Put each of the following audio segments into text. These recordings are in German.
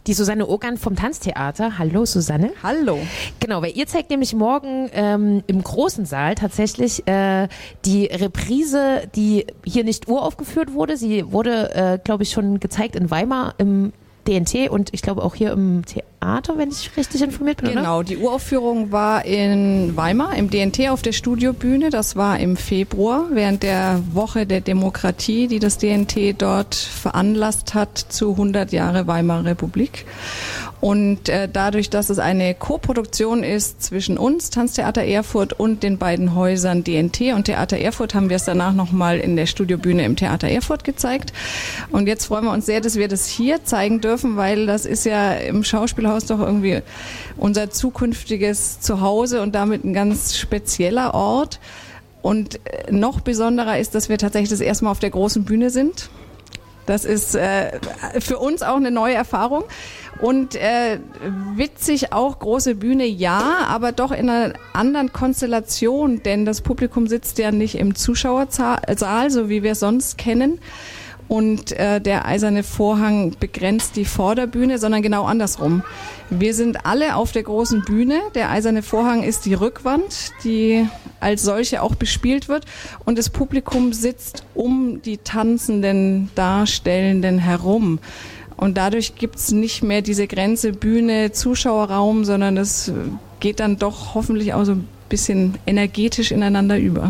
die Susanne Ogern vom Tanztheater. Hallo Susanne. Hallo. Genau, weil ihr zeigt nämlich morgen im großen Saal tatsächlich die Reprise, die hier nicht uraufgeführt wurde. Sie wurde, glaube ich, schon gezeigt in Weimar im DNT und ich glaube auch hier im Theater, wenn ich richtig informiert bin, Genau, die Uraufführung war in Weimar im DNT auf der Studiobühne. Das war im Februar während der Woche der Demokratie, die das DNT dort veranlasst hat zu 100 Jahre Weimarer Republik. Und dadurch, dass es eine Koproduktion ist zwischen uns, Tanztheater Erfurt, und den beiden Häusern DNT und Theater Erfurt, haben wir es danach nochmal in der Studiobühne im Theater Erfurt gezeigt. Und jetzt freuen wir uns sehr, dass wir das hier zeigen dürfen, weil das ist ja im Schauspielhaus doch irgendwie unser zukünftiges Zuhause und damit ein ganz spezieller Ort. Und noch besonderer ist, dass wir tatsächlich das erste Mal auf der großen Bühne sind. Das ist für uns auch eine neue Erfahrung. Und witzig auch, große Bühne, ja, aber doch in einer anderen Konstellation, denn das Publikum sitzt ja nicht im Zuschauersaal, so wie wir es sonst kennen. Und der eiserne Vorhang begrenzt die Vorderbühne, sondern genau andersrum. Wir sind alle auf der großen Bühne. Der eiserne Vorhang ist die Rückwand, die als solche auch bespielt wird. Und das Publikum sitzt um die tanzenden Darstellenden herum. Und dadurch gibt's nicht mehr diese Grenze Bühne, Zuschauerraum, sondern es geht dann doch hoffentlich auch so ein bisschen energetisch ineinander über.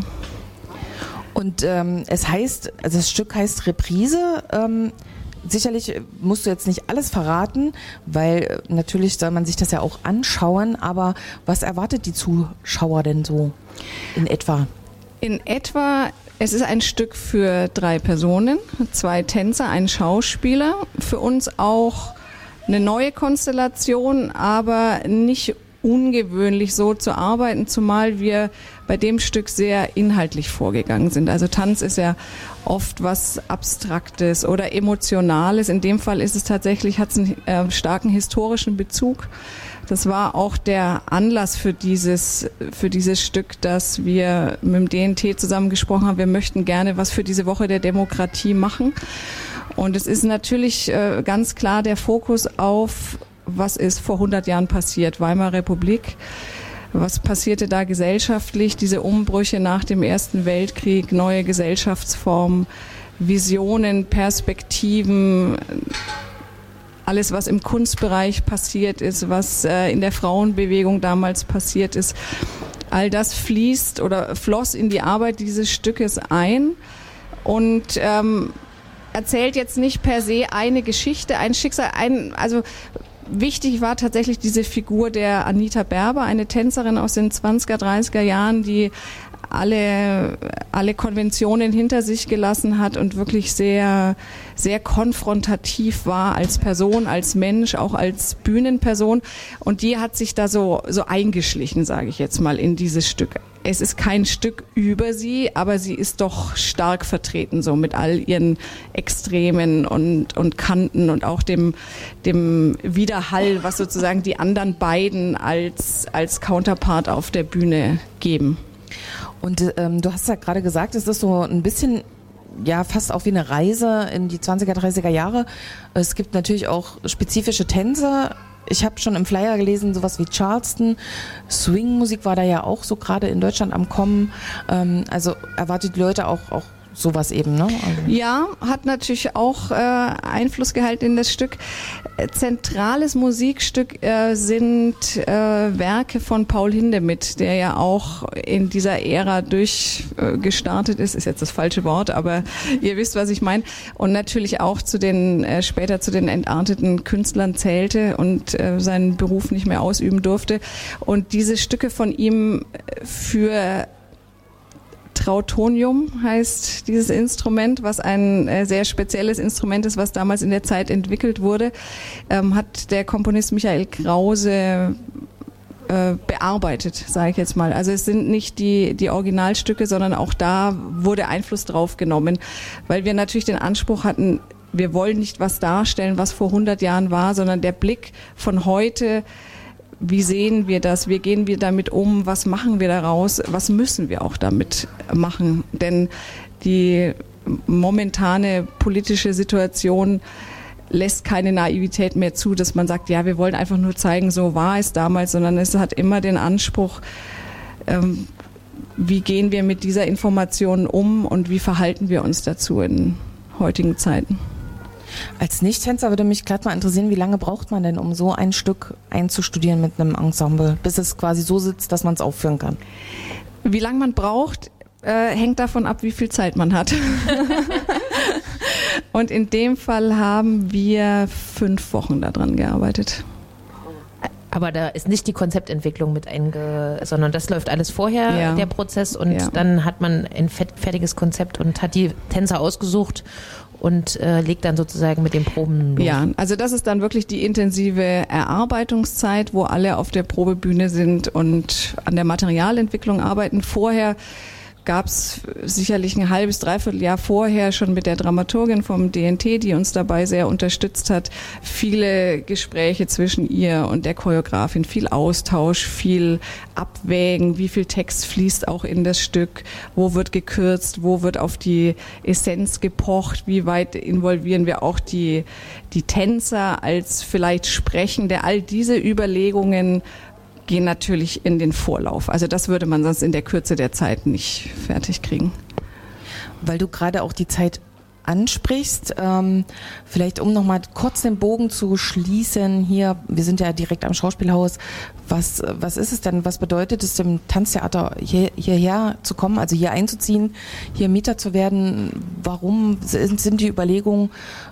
Und es heißt, also das Stück heißt Reprise. Sicherlich musst du jetzt nicht alles verraten, weil natürlich soll man sich das ja auch anschauen, aber was erwartet die Zuschauer denn so in etwa? In etwa, es ist ein Stück für 3 Personen, 2 Tänzer, ein Schauspieler. Für uns auch eine neue Konstellation, aber nicht ungewöhnlich so zu arbeiten, zumal wir bei dem Stück sehr inhaltlich vorgegangen sind. Also Tanz ist ja oft was Abstraktes oder Emotionales. In dem Fall ist es tatsächlich, hat es einen starken historischen Bezug. Das war auch der Anlass für dieses Stück, dass wir mit dem DNT zusammen gesprochen haben. Wir möchten gerne was für diese Woche der Demokratie machen. Und es ist natürlich ganz klar der Fokus auf, was ist vor 100 Jahren passiert, Weimarer Republik. Was passierte da gesellschaftlich, diese Umbrüche nach dem Ersten Weltkrieg, neue Gesellschaftsformen, Visionen, Perspektiven, alles, was im Kunstbereich passiert ist, was in der Frauenbewegung damals passiert ist, all das fließt oder floss in die Arbeit dieses Stückes ein und erzählt jetzt nicht per se eine Geschichte, ein Schicksal, also wichtig war tatsächlich diese Figur der Anita Berber, eine Tänzerin aus den 20er, 30er Jahren, die alle Konventionen hinter sich gelassen hat und wirklich sehr, sehr konfrontativ war als Person, als Mensch, auch als Bühnenperson. Und die hat sich da so eingeschlichen, sage ich jetzt mal, in dieses Stück. Es ist kein Stück über sie, aber sie ist doch stark vertreten, so mit all ihren Extremen und Kanten und auch dem Widerhall, was sozusagen die anderen beiden als Counterpart auf der Bühne geben. Und du hast ja gerade gesagt, es ist so ein bisschen, ja, fast auch wie eine Reise in die 20er, 30er Jahre. Es gibt natürlich auch spezifische Tänze. Ich habe schon im Flyer gelesen, sowas wie Charleston. Swing-Musik war da ja auch so gerade in Deutschland am Kommen. Also erwartet die Leute auch sowas eben, ne? Also. Ja, hat natürlich auch Einfluss gehalten in das Stück. Zentrales Musikstück sind Werke von Paul Hindemith, der ja auch in dieser Ära durchgestartet ist jetzt das falsche Wort, aber ihr wisst, was ich meine. Und natürlich auch später zu den entarteten Künstlern zählte und seinen Beruf nicht mehr ausüben durfte. Und diese Stücke von ihm für Trautonium heißt dieses Instrument, was ein sehr spezielles Instrument ist, was damals in der Zeit entwickelt wurde, hat der Komponist Michael Krause bearbeitet, sage ich jetzt mal. Also es sind nicht die Originalstücke, sondern auch da wurde Einfluss drauf genommen, weil wir natürlich den Anspruch hatten, wir wollen nicht was darstellen, was vor 100 Jahren war, sondern der Blick von heute. Wie sehen wir das? Wie gehen wir damit um? Was machen wir daraus? Was müssen wir auch damit machen? Denn die momentane politische Situation lässt keine Naivität mehr zu, dass man sagt, ja, wir wollen einfach nur zeigen, so war es damals, sondern es hat immer den Anspruch, wie gehen wir mit dieser Information um und wie verhalten wir uns dazu in heutigen Zeiten. Als Nicht-Tänzer würde mich gerade mal interessieren, wie lange braucht man denn, um so ein Stück einzustudieren mit einem Ensemble, bis es quasi so sitzt, dass man es aufführen kann? Wie lange man braucht, hängt davon ab, wie viel Zeit man hat. Und in dem Fall haben wir 5 Wochen daran gearbeitet. Aber da ist nicht die Konzeptentwicklung mit sondern das läuft alles vorher, der Prozess, und dann hat man ein fertiges Konzept und hat die Tänzer ausgesucht und legt dann sozusagen mit den Proben los. Ja, also das ist dann wirklich die intensive Erarbeitungszeit, wo alle auf der Probebühne sind und an der Materialentwicklung arbeiten. Vorher gab es sicherlich ein halbes, dreiviertel Jahr vorher schon mit der Dramaturgin vom DNT, die uns dabei sehr unterstützt hat, viele Gespräche zwischen ihr und der Choreografin, viel Austausch, viel Abwägen, wie viel Text fließt auch in das Stück, wo wird gekürzt, wo wird auf die Essenz gepocht, wie weit involvieren wir auch die Tänzer als vielleicht Sprechende, all diese Überlegungen gehen natürlich in den Vorlauf. Also das würde man sonst in der Kürze der Zeit nicht fertig kriegen. Weil du gerade auch die Zeit ansprichst, vielleicht um nochmal kurz den Bogen zu schließen, hier, wir sind ja direkt am Schauspielhaus, was ist es denn, was bedeutet es dem Tanztheater hierher zu kommen, also hier einzuziehen, hier Mieter zu werden, warum sind die Überlegungen,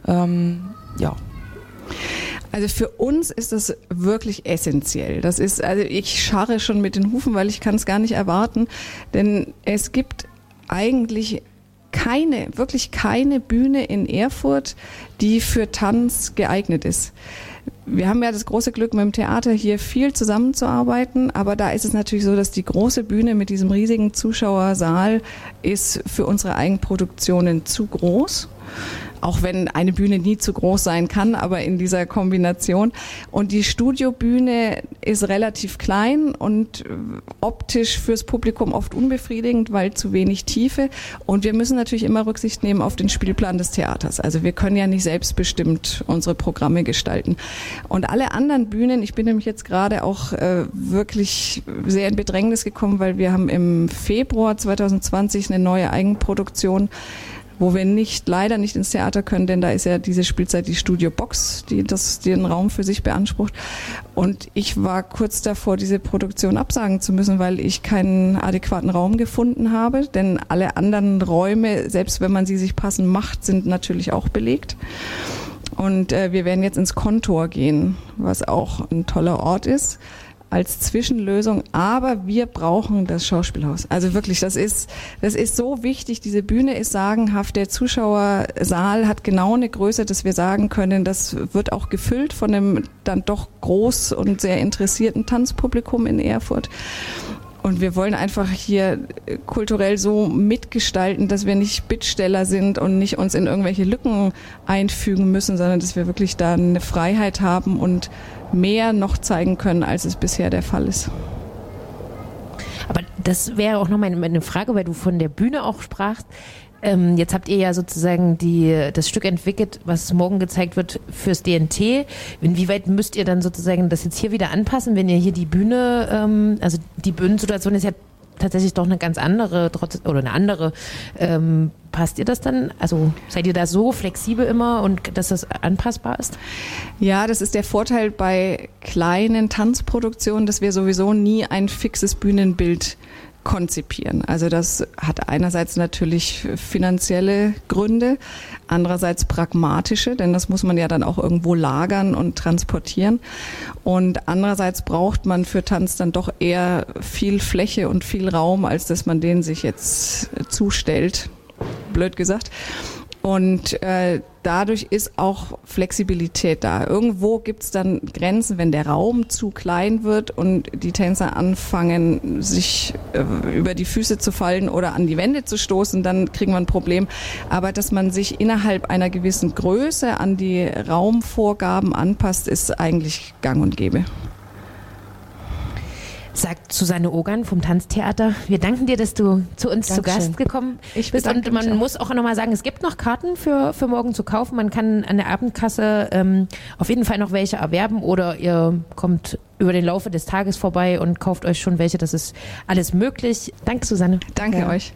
Also für uns ist das wirklich essentiell. Das ist, also ich scharre schon mit den Hufen, weil ich kann es gar nicht erwarten, denn es gibt eigentlich wirklich keine Bühne in Erfurt, die für Tanz geeignet ist. Wir haben ja das große Glück, mit dem Theater hier viel zusammenzuarbeiten, aber da ist es natürlich so, dass die große Bühne mit diesem riesigen Zuschauersaal ist für unsere Eigenproduktionen zu groß. Auch wenn eine Bühne nie zu groß sein kann, aber in dieser Kombination. Und die Studiobühne ist relativ klein und optisch fürs Publikum oft unbefriedigend, weil zu wenig Tiefe. Und wir müssen natürlich immer Rücksicht nehmen auf den Spielplan des Theaters. Also wir können ja nicht selbstbestimmt unsere Programme gestalten. Und alle anderen Bühnen, ich bin nämlich jetzt gerade auch wirklich sehr in Bedrängnis gekommen, weil wir haben im Februar 2020 eine neue Eigenproduktion, wo wir leider nicht ins Theater können, denn da ist ja diese Spielzeit die Studio Box, die den Raum für sich beansprucht. Und ich war kurz davor, diese Produktion absagen zu müssen, weil ich keinen adäquaten Raum gefunden habe, denn alle anderen Räume, selbst wenn man sie sich passend macht, sind natürlich auch belegt. Und wir werden jetzt ins Kontor gehen, was auch ein toller Ort ist, als Zwischenlösung, aber wir brauchen das Schauspielhaus. Also wirklich, das ist so wichtig. Diese Bühne ist sagenhaft. Der Zuschauersaal hat genau eine Größe, dass wir sagen können, das wird auch gefüllt von einem dann doch groß und sehr interessierten Tanzpublikum in Erfurt. Und wir wollen einfach hier kulturell so mitgestalten, dass wir nicht Bittsteller sind und nicht uns in irgendwelche Lücken einfügen müssen, sondern dass wir wirklich da eine Freiheit haben und mehr noch zeigen können, als es bisher der Fall ist. Aber das wäre auch nochmal eine Frage, weil du von der Bühne auch sprachst. Jetzt habt ihr ja sozusagen das Stück entwickelt, was morgen gezeigt wird fürs DNT. Inwieweit müsst ihr dann sozusagen das jetzt hier wieder anpassen, wenn ihr hier die Bühne, also die Bühnensituation ist ja tatsächlich doch eine ganz andere, passt ihr das dann? Also seid ihr da so flexibel immer und dass das anpassbar ist? Ja, das ist der Vorteil bei kleinen Tanzproduktionen, dass wir sowieso nie ein fixes Bühnenbild konzipieren. Also das hat einerseits natürlich finanzielle Gründe, andererseits pragmatische, denn das muss man ja dann auch irgendwo lagern und transportieren. Und andererseits braucht man für Tanz dann doch eher viel Fläche und viel Raum, als dass man den sich jetzt zustellt, blöd gesagt. Und dadurch ist auch Flexibilität da. Irgendwo gibt es dann Grenzen, wenn der Raum zu klein wird und die Tänzer anfangen, sich über die Füße zu fallen oder an die Wände zu stoßen, dann kriegen wir ein Problem. Aber dass man sich innerhalb einer gewissen Größe an die Raumvorgaben anpasst, ist eigentlich gang und gäbe. Sagt Susanne Ogern vom Tanztheater. Wir danken dir, dass du zu uns zu Gast gekommen bist. Und man muss auch nochmal sagen, es gibt noch Karten für morgen zu kaufen. Man kann an der Abendkasse auf jeden Fall noch welche erwerben oder ihr kommt über den Laufe des Tages vorbei und kauft euch schon welche. Das ist alles möglich. Danke, Susanne. Danke euch.